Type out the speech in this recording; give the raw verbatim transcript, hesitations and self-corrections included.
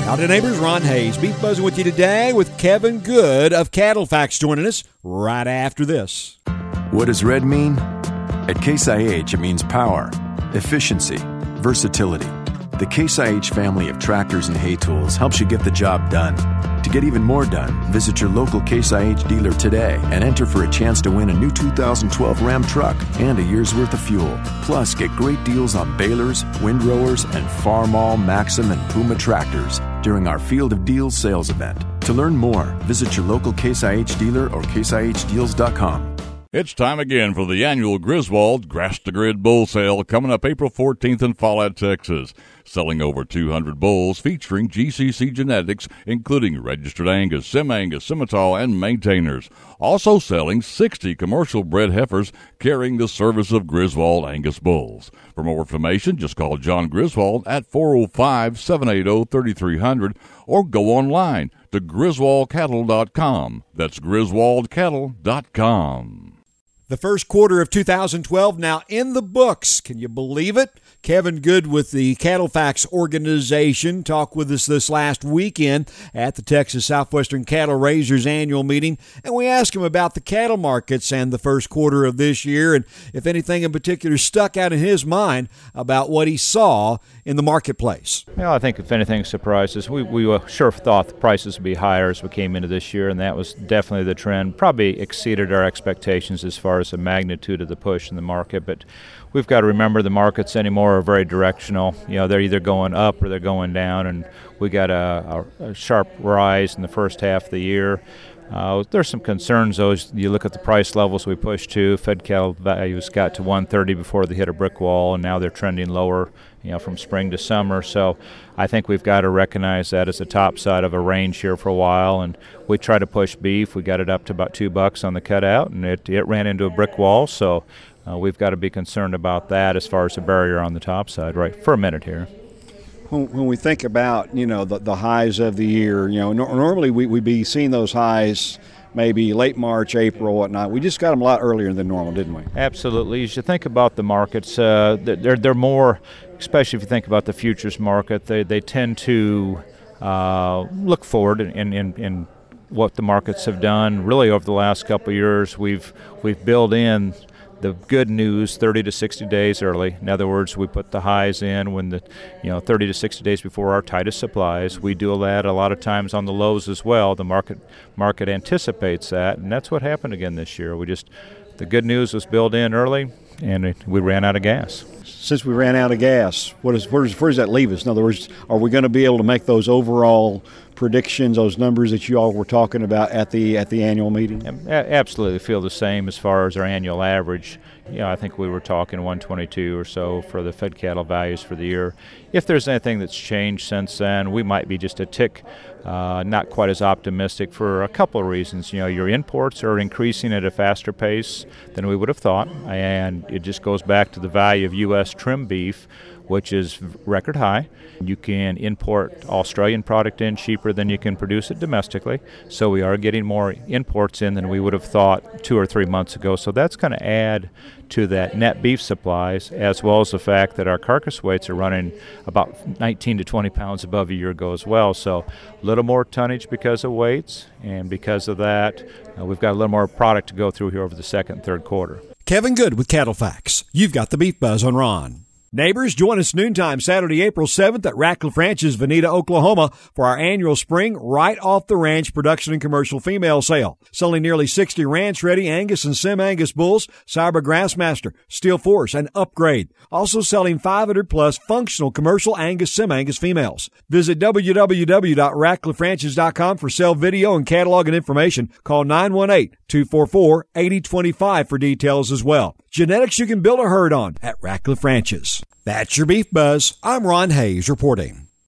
Howdy, neighbors. Ron Hayes, Beef Buzzing with you today with Kevin Good of Cattle Facts joining us right after this. What does red mean? At Case I H, it means power, efficiency, versatility. The Case I H family of tractors and hay tools helps you get the job done. To get even more done, visit your local Case I H dealer today and enter for a chance to win a new two thousand twelve Ram truck and a year's worth of fuel. Plus, get great deals on balers, windrowers, and Farmall, Maxim, and Puma tractors during our Field of Deals sales event. To learn more, visit your local Case I H dealer or case I H deals dot com. It's time again for the annual Griswold Grass to Grid Bull Sale coming up April fourteenth in Follett, Texas. Selling over two hundred bulls featuring G C C genetics, including registered Angus, Sim-Angus, Simmental, and maintainers. Also selling sixty commercial bred heifers carrying the service of Griswold Angus bulls. For more information, just call John Griswold at four oh five, seven eight oh, three three zero zero or go online to griswold cattle dot com. That's griswold cattle dot com. The first quarter of two thousand twelve now in the books. Can you believe it? Kevin Good with the Cattle Facts organization talked with us this last weekend at the Texas Southwestern Cattle Raisers annual meeting, and we asked him about the cattle markets and the first quarter of this year, and if anything in particular stuck out in his mind about what he saw in the marketplace. Well, I think if anything surprises, we, we were sure thought the prices would be higher as we came into this year, and that was definitely the trend. Probably exceeded our expectations as far as the magnitude of the push in the market, but we've got to remember the markets anymore are very directional. You know, they're either going up or they're going down, and we got a, a, a sharp rise in the first half of the year. Uh, there's some concerns, though, as you look at the price levels we pushed to. Fed cattle values got to one thirty before they hit a brick wall, and now they're trending lower, you know, from spring to summer. So I think we've got to recognize that as a top side of a range here for a while. And we try to push beef. We got it up to about two bucks on the cutout, and it, it ran into a brick wall. So uh, we've got to be concerned about that as far as the barrier on the top side, right, for a minute here. When, when we think about, you know, the, the highs of the year, you know, no, normally we, we'd be seeing those highs maybe late March, April, whatnot. We just got them a lot earlier than normal, didn't we? Absolutely. As you think about the markets, uh, they're, they're more, especially if you think about the futures market, they, they tend to uh, look forward in, in, in what the markets have done. Really over the last couple of years, we've we've built in the good news thirty to sixty days early. In other words, we put the highs in when the, you know, thirty to sixty days before our tightest supplies. We do that a lot of times on the lows as well. The market market anticipates that, and that's what happened again this year. We just, the good news was built in early, and it, we ran out of gas. Since we ran out of gas, what is, where, does, where does that leave us? In other words, are we going to be able to make those overall predictions, those numbers that you all were talking about at the at the annual meeting? Absolutely feel the same as far as our annual average. You know, I think we were talking one twenty-two or so for the fed cattle values for the year. If there's anything that's changed since then, we might be just a tick uh, not quite as optimistic for a couple of reasons. You know, your imports are increasing at a faster pace than we would have thought, and it just goes back to the value of U S trim beef, which is record high. You can import Australian product in cheaper than you can produce it domestically. So we are getting more imports in than we would have thought two or three months ago. So that's going to add to that net beef supplies, as well as the fact that our carcass weights are running about nineteen to twenty pounds above a year ago as well. So a little more tonnage because of weights, and because of that, uh, we've got a little more product to go through here over the second and third quarter. Kevin Good with Cattle Facts. You've got the Beef Buzz on Ron. Neighbors, join us noontime Saturday, April seventh at Ratcliffe Ranches, Veneta, Oklahoma for our annual spring right off the ranch production and commercial female sale. Selling nearly sixty ranch-ready Angus and Sim-Angus bulls, Cyber Grassmaster, Steel Force, and Upgrade. Also selling five hundred plus functional commercial Angus Sim-Angus females. Visit w w w dot ratcliffe ranches dot com for sale video and catalog and information. Call nine one eight, two four four, eight zero two five for details as well. Genetics you can build a herd on at Ratcliffe Ranches. That's your Beef Buzz. I'm Ron Hayes reporting.